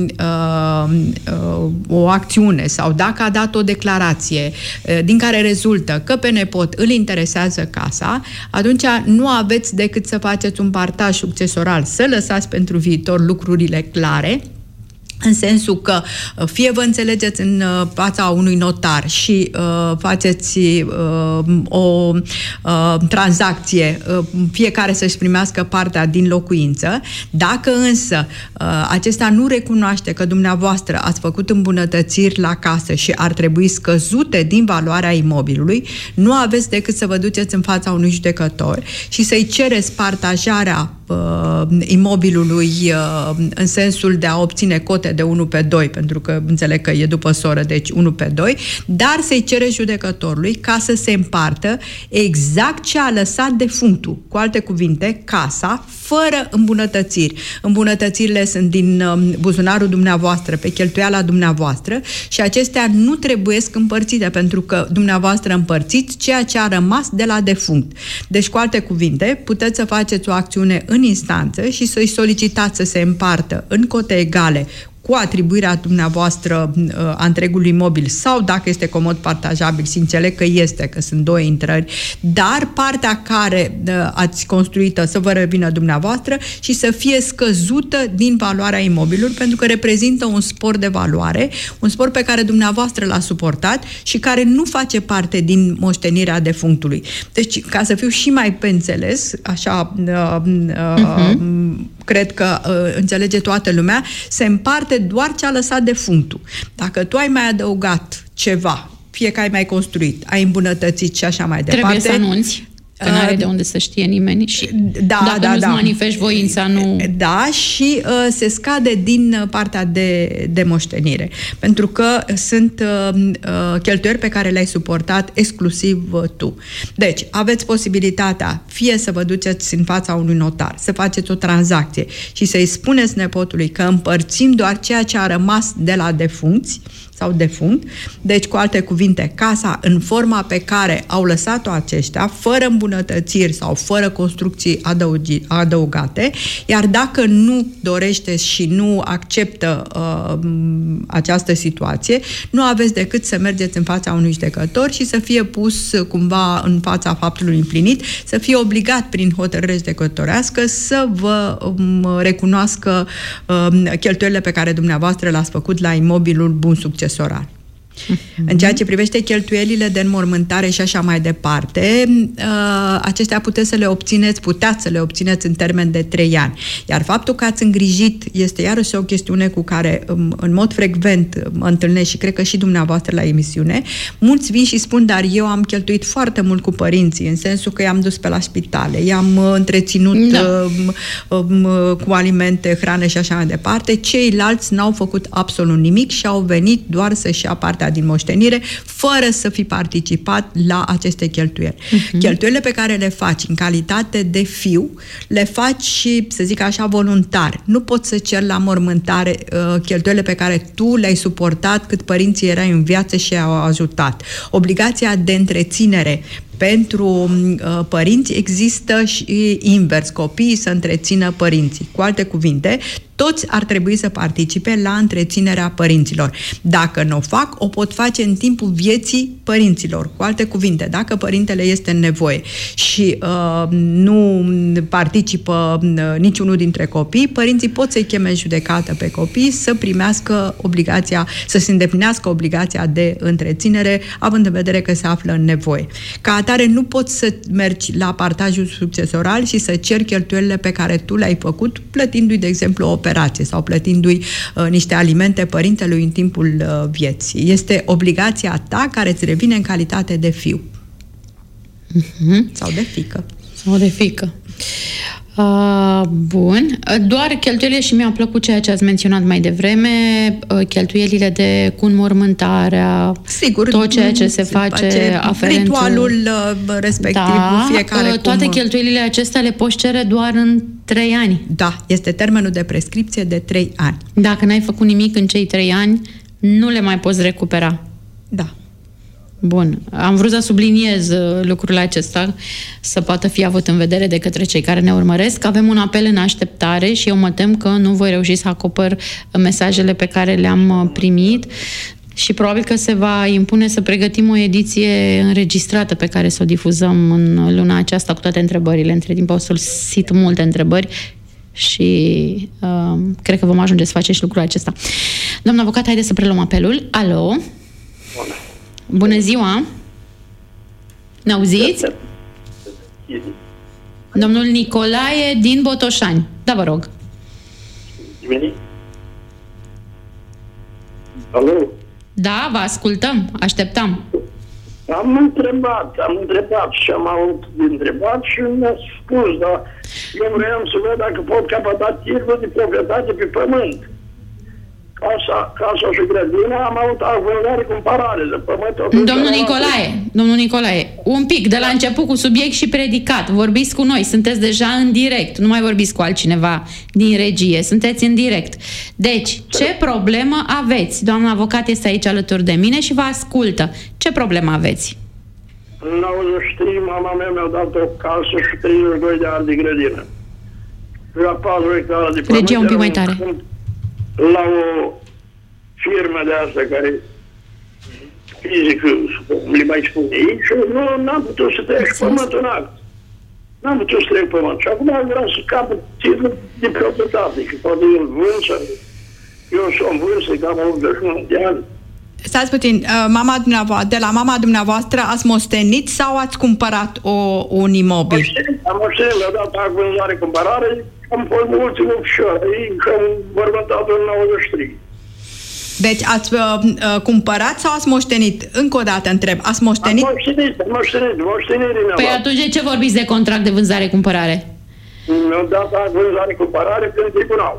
o acțiune sau dacă a dat o declarație din care rezultă că pe nepot îl interesează casa, atunci nu aveți decât să faceți un partaj succesoral, să lăsați pentru viitor lucrurile clare, în sensul că fie vă înțelegeți în fața unui notar și faceți o tranzacție, fiecare să-și primească partea din locuință. Dacă însă acesta nu recunoaște că dumneavoastră ați făcut îmbunătățiri la casă și ar trebui scăzute din valoarea imobilului, nu aveți decât să vă duceți în fața unui judecător și să-i cereți partajarea imobilului în sensul de a obține cote de 1/2, pentru că înțeleg că e după soră, deci 1/2, dar să-i cere judecătorului ca să se împartă exact ce a lăsat defunctul. Cu alte cuvinte, casa fără îmbunătățiri. Îmbunătățirile sunt din buzunarul dumneavoastră, pe cheltuiala dumneavoastră și acestea nu trebuiesc împărțite, pentru că dumneavoastră împărțiți ceea ce a rămas de la defunct. Deci, cu alte cuvinte, puteți să faceți o acțiune în instanță și să-i solicitați să se împartă în cote egale cu atribuirea dumneavoastră a întregului imobil sau, dacă este comod partajabil, și înțeleg că este, că sunt două intrări, dar partea care ați construită să vă revină dumneavoastră și să fie scăzută din valoarea imobilului, pentru că reprezintă un spor de valoare, un spor pe care dumneavoastră l-a suportat și care nu face parte din moștenirea defunctului. Deci, ca să fiu și mai pe înțeles, așa, cred că înțelege toată lumea, se împarte doar ce a lăsat defunctul. Dacă tu ai mai adăugat ceva, fie că ai mai construit, ai îmbunătățit și așa mai departe... Trebuie să anunți, că nu are de unde să știe nimeni și dacă nu-ți manifesti voința, nu... Da, și se scade din partea de moștenire. Pentru că sunt cheltuieli pe care le-ai suportat exclusiv tu. Deci, aveți posibilitatea fie să vă duceți în fața unui notar, să faceți o tranzacție și să-i spuneți nepotului că împărțim doar ceea ce a rămas de la defuncți sau defunct, deci, cu alte cuvinte, casa în forma pe care au lăsat-o aceștia, fără îmbunătățiri sau fără construcții adăugate, iar dacă nu dorește și nu acceptă această situație, nu aveți decât să mergeți în fața unui judecător și să fie pus cumva în fața faptului împlinit, să fie obligat prin hotărâre judecătorească să vă recunoască cheltuielile pe care dumneavoastră le-ați făcut la imobilul bun succesoral. În ceea ce privește cheltuielile de înmormântare și așa mai departe, acestea puteți să le obțineți în termen de 3 ani. Iar faptul că ați îngrijit este iarăși o chestiune cu care în mod frecvent mă întâlnesc și cred că și dumneavoastră la emisiune. Mulți vin și spun, dar eu am cheltuit foarte mult cu părinții, în sensul că i-am dus pe la spitale, i-am întreținut cu alimente, hrane și așa mai departe. Ceilalți n-au făcut absolut nimic și au venit doar să-și ia partea din moștenire, fără să fi participat la aceste cheltuieli. Cheltuielile pe care le faci în calitate de fiu, le faci și, să zic așa, voluntar. Nu poți să ceri la mormântare cheltuielile pe care tu le-ai suportat cât părinții erau în viață și au ajutat. Obligația de întreținere pentru părinți există și invers, copiii să întrețină părinții. Cu alte cuvinte, Toți ar trebui să participe la întreținerea părinților. Dacă nu o fac, o pot face în timpul vieții părinților. Cu alte cuvinte, dacă părintele este în nevoie și nu participă niciunul dintre copii, părinții pot să-i cheme în judecată pe copii să primească obligația, să se îndeplinească obligația de întreținere, având în vedere că se află în nevoie. Ca atare, nu poți să mergi la partajul succesoral și să ceri cheltuielile pe care tu le-ai făcut, plătindu-i, de exemplu, o operație sau plătindu-i niște alimente părintelui în timpul vieții. Este obligația ta care îți revine în calitate de fiu. Sau de fiică. Sau de fiică. Bun. Doar cheltuielile, și mi-a plăcut ceea ce ați menționat mai devreme, cheltuielile de cu înmormântarea, sigur, tot ceea ce se face aferent. Ritualul respectiv, fiecare toate cheltuielile acestea le poți cere doar în 3 ani. Da, este termenul de prescripție de 3 ani. Dacă n-ai făcut nimic în cei 3 ani, nu le mai poți recupera. Da. Bun. Am vrut să subliniez lucrul acesta, să poată fi avut în vedere de către cei care ne urmăresc. Avem un apel în așteptare și eu mă tem că nu voi reuși să acopăr mesajele pe care le-am primit și probabil că se va impune să pregătim o ediție înregistrată pe care să o difuzăm în luna aceasta cu toate întrebările. Între timp au sosit multe întrebări și cred că vom ajunge să facem și lucrul acesta. Doamna avocat, haideți să preluăm apelul. Alo? Bună ziua! Ne auziți? Domnul Nicolae din Botoșani. Da, vă rog. Alo? Da, vă ascultăm, așteptam. Am întrebat și am avut de întrebat și mi-a spus, dar eu vreau să văd dacă pot capăta titlul de proprietate pe pământ. Casa și grădina am avut vânzare-cumpărare de pământ. Domnul Nicolae, un pic, de la început cu subiect și predicat. Vorbiți cu noi, sunteți deja în direct. Nu mai vorbiți cu altcineva din regie, sunteți în direct. Deci, ce problemă aveți? Doamna avocat este aici alături de mine și vă ascultă. Ce problemă aveți? În 93, mama mea mi-a dat o casă și 32 de ani de grădină. La 4 hectare de pământ. Regia un pic mai tare. La o firmă de asta care fizică, le mai spune ei, și n-am putut să trec pământul în act. N-am putut să trec pământ. Și acum vreau să capăt titlul de proprietate, și poate el vânță, eu sunt vânsă, că am 81 de ani. Stați puțin, de la mama dumneavoastră ați moștenit sau ați cumpărat un imobil? Am moștenit, mi-a dat vânzare-cumpărare, am fost ultimul fișor, că am vorbătat în 93. Deci ați cumpărat sau ați moștenit? Încă o dată întreb, ați moștenit? Am moștenit. Păi atunci de ce vorbiți de contract de vânzare-cumpărare? Mi-au dat vânzare-cumpărare prin tribunal.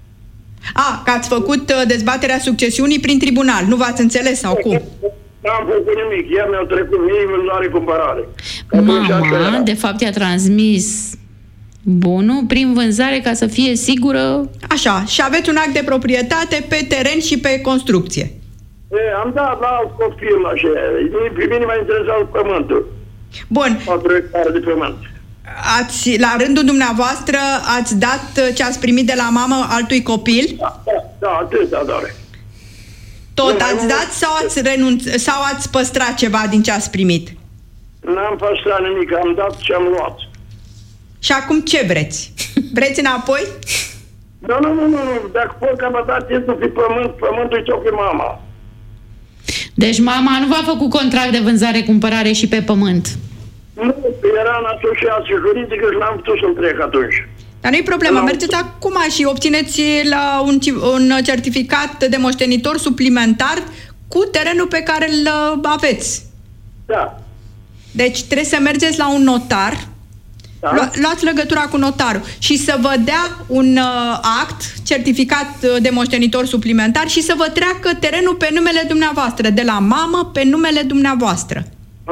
Că ați făcut dezbaterea succesiunii prin tribunal, nu v-ați înțeles sau cum? N-am făcut nimic, iar mi-au trecut mie vânzare-cumpărare. Mama, de fapt, i-a transmis bunul prin vânzare ca să fie sigură. Așa, și aveți un act de proprietate pe teren și pe construcție. Am dat la alt copil, așa. Pe mine m-a interesat pământul. Bun. 4 hectare de pământ. La rândul dumneavoastră, ați dat ce ați primit de la mamă altui copil? Da, atâta doar. Tot ați dat sau ați păstrat ceva din ce ați primit? N-am păstrat nimic, am dat ce am luat. Și acum ce vreți? Vreți înapoi? Nu. Dacă pot capăta titlul pe pământ, pământul-i tot pe mama. Deci mama nu v-a făcut contract de vânzare-cumpărare și pe pământ? Nu, era în asociație juridică și n-am putut să-mi trec atunci. Dar nu-i problemă, mergeți acum și obțineți la un certificat de moștenitor suplimentar cu terenul pe care îl aveți. Da. Deci trebuie să mergeți la un notar, luați legătura cu notarul și să vă dea un act, certificat de moștenitor suplimentar și să vă treacă terenul pe numele dumneavoastră, de la mamă pe numele dumneavoastră.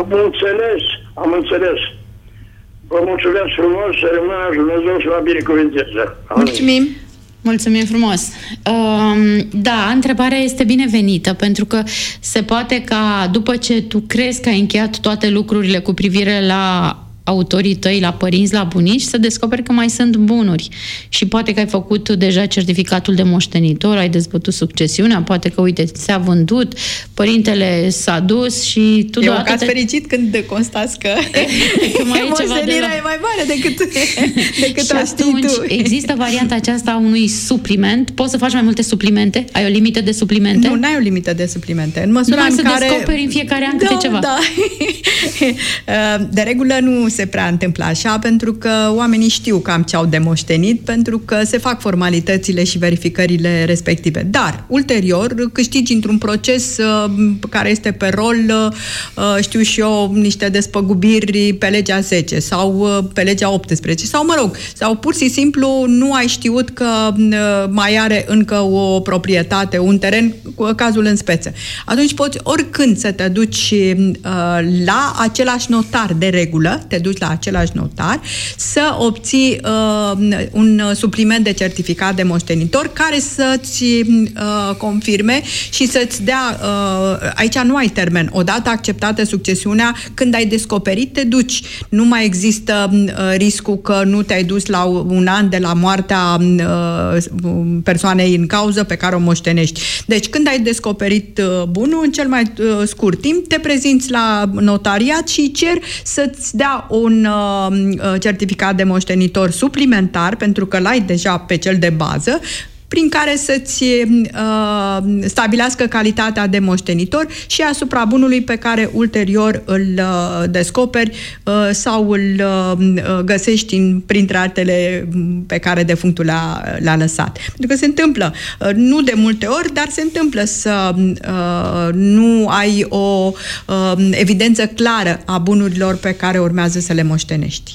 Am înțeles. Vă mulțumesc frumos, să rămână Dumnezeu să vă binecuvânteze. Mulțumim frumos. Da, întrebarea este binevenită, pentru că se poate ca după ce tu crezi că ai încheiat toate lucrurile cu privire la autorii tăi, la părinți, la bunici, să descoperi că mai sunt bunuri. Și poate că ai făcut deja certificatul de moștenitor, ai dezbătut succesiunea, poate că, uite, ți-a vândut, părintele s-a dus și tu doar... E un caz fericit când constați că moștenirea e mai mare decât o știi tu. Există varianta aceasta a unui supliment. Poți să faci mai multe suplimente? Ai o limită de suplimente? Nu, n-ai o limită de suplimente. În măsura în care... descoperi în fiecare an câte ceva. Da. De regulă nu se prea întâmplă așa, pentru că oamenii știu cam ce au de moștenit, pentru că se fac formalitățile și verificările respective. Dar, ulterior, câștigi într-un proces care este pe rol, știu și eu, niște despăgubiri pe legea 10 sau pe legea 18 sau, mă rog, sau pur și simplu nu ai știut că mai are încă o proprietate, un teren, cazul în speță. Atunci poți oricând să te duci la același notar de regulă, te duci la același notar, să obții un supliment de certificat de moștenitor care să-ți confirme și să-ți dea, aici nu ai termen, odată acceptată succesiunea, când ai descoperit, te duci. Nu mai există riscul că nu te-ai dus la un an de la moartea persoanei în cauză pe care o moștenești. Deci, când ai descoperit bunul, în cel mai scurt timp, te prezinți la notariat și ceri să-ți dea un certificat de moștenitor suplimentar, pentru că l-ai deja pe cel de bază, prin care să-ți stabilească calitatea de moștenitor și asupra bunului pe care ulterior îl descoperi sau îl găsești printre altele pe care defunctul le-a lăsat. Pentru că se întâmplă, nu de multe ori, dar se întâmplă să nu ai o evidență clară a bunurilor pe care urmează să le moștenești.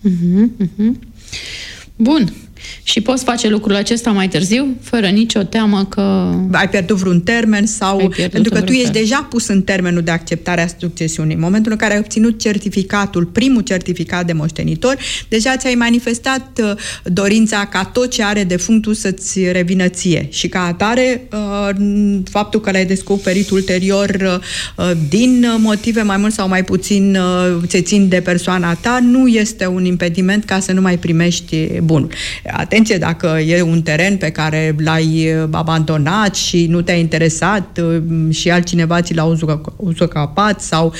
Bun. Și poți face lucrul acesta mai târziu, fără nicio teamă că... ai pierdut vreun termen sau... Pentru că tu ești deja pus în termenul de acceptare a succesiunii. În momentul în care ai obținut certificatul, primul certificat de moștenitor, deja ți-ai manifestat dorința ca tot ce are defunctul să-ți revină ție. Și ca atare, faptul că l-ai descoperit ulterior din motive mai mult sau mai puțin ce țin de persoana ta, nu este un impediment ca să nu mai primești bunul. Atenție, dacă e un teren pe care l-ai abandonat și nu te-a interesat și altcineva ți l-a uzucapat sau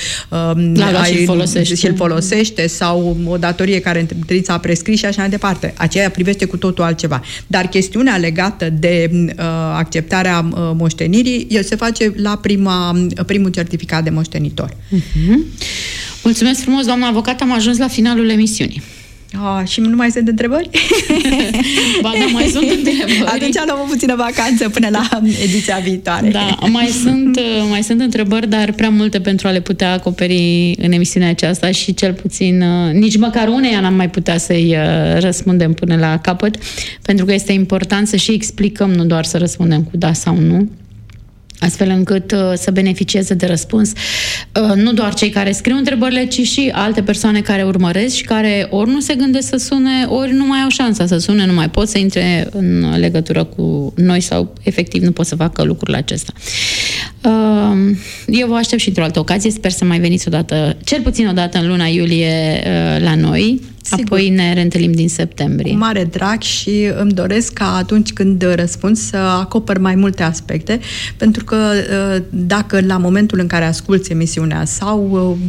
îl folosește sau o datorie care ți a prescris și așa mai departe. Aceea privește cu totul altceva. Dar chestiunea legată de acceptarea moștenirii, el se face la primul certificat de moștenitor. Mulțumesc frumos, doamna avocat, am ajuns la finalul emisiunii. Și nu mai sunt întrebări? Ba da, mai sunt întrebări. Atunci luăm o puțină vacanță până la ediția viitoare. Da, mai sunt întrebări, dar prea multe pentru a le putea acoperi în emisiunea aceasta și cel puțin nici măcar uneia n-am mai putea să-i răspundem până la capăt, pentru că este important să și explicăm, nu doar să răspundem cu da sau nu, astfel încât să beneficieze de răspuns nu doar cei care scriu întrebările, ci și alte persoane care urmăresc și care ori nu se gândesc să sune, ori nu mai au șansa să sune, nu mai pot să intre în legătură cu noi sau efectiv nu pot să facă lucrurile acestea. Eu vă aștept și într-o altă ocazie, sper să mai veniți odată, cel puțin odată în luna iulie la noi. Sigur. Apoi ne reîntâlnim din septembrie. Cu mare drag și îmi doresc ca atunci când răspund să acopăr mai multe aspecte, pentru că dacă la momentul în care asculți emisiunea sau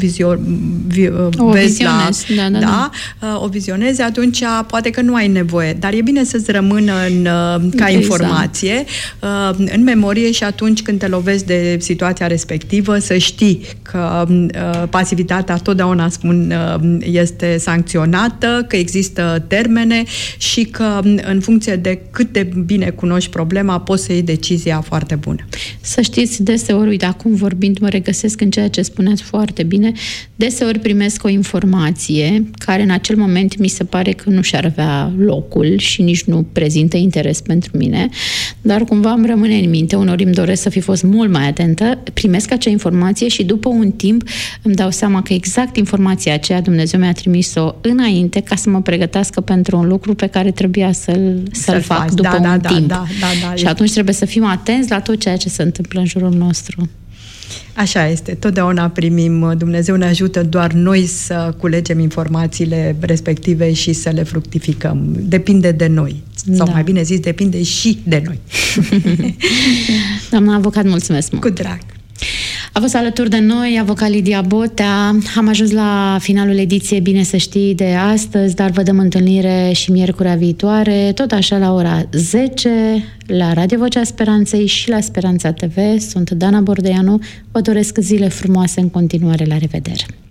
o vizionezi, atunci poate că nu ai nevoie, dar e bine să-ți rămână ca informație, în memorie și atunci când te lovezi de situația respectivă, să știi că pasivitatea, totdeauna spun, este sancționată, că există termene și că în funcție de cât de bine cunoști problema, poți să iei decizia foarte bună. Să știți, deseori, uite, acum vorbind, mă regăsesc în ceea ce spuneați foarte bine, deseori primesc o informație care în acel moment mi se pare că nu și-ar avea locul și nici nu prezintă interes pentru mine, dar cumva îmi rămâne în minte, uneori îmi doresc să fi fost mult mai atentă, primesc acea informație și după un timp îmi dau seama că exact informația aceea Dumnezeu mi-a trimis-o înainte ca să mă pregătească pentru un lucru pe care trebuia să-l fac după un timp. Și atunci trebuie să fim atenți la tot ceea ce se întâmplă în jurul nostru. Așa este, totdeauna primim, Dumnezeu ne ajută, doar noi să culegem informațiile respective și să le fructificăm. Depinde de noi, sau mai bine zis, depinde și de noi. Doamna avocat, mulțumesc mult! Cu drag! A fost alături de noi avocat Lidia Botea. Am ajuns la finalul ediției Bine să știi de astăzi, dar vă dăm întâlnire și miercurea viitoare, tot așa la ora 10, la Radio Vocea Speranței și la Speranța TV. Sunt Dana Bordeanu. Vă doresc zile frumoase în continuare. La revedere!